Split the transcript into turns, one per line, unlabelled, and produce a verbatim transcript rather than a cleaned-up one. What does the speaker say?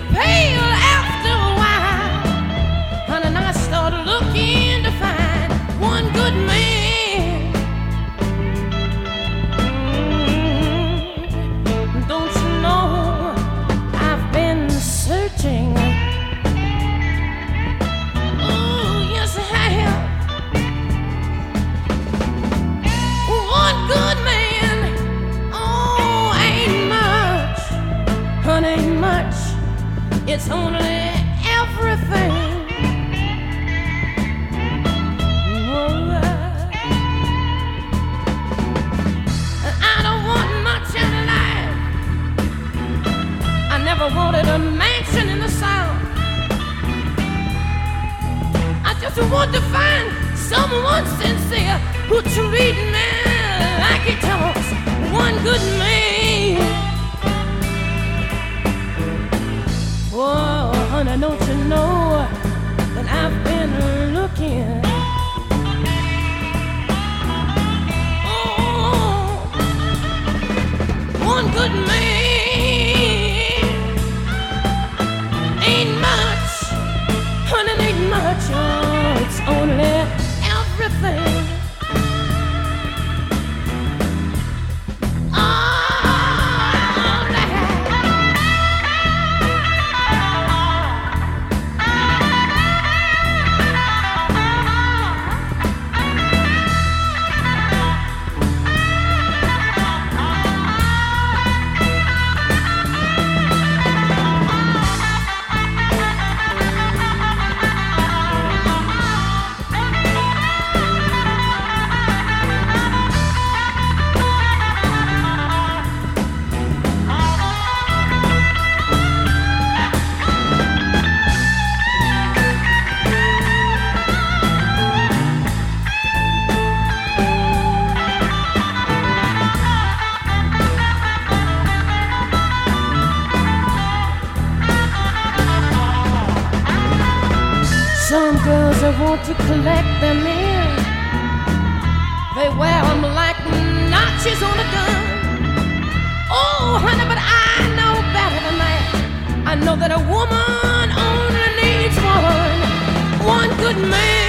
pale after a while. Honey, and I started looking to find one good man. Mm, don't you know I've been searching? Oh, yes, I have. One good man, oh, ain't much, honey, ain't much. It's only everything. Oh, I don't want much in life. I never wanted a mansion in the South. I just want to find someone sincere who treat me like he talks. One good man. Oh, honey, don't you know that I've been looking? Oh, one good man ain't much, honey, ain't much. Oh, it's only everything. Some girls that want to collect them in, they wear them like notches on a gun. Oh, honey, but I know better than that. I know that a woman only needs one, one good man.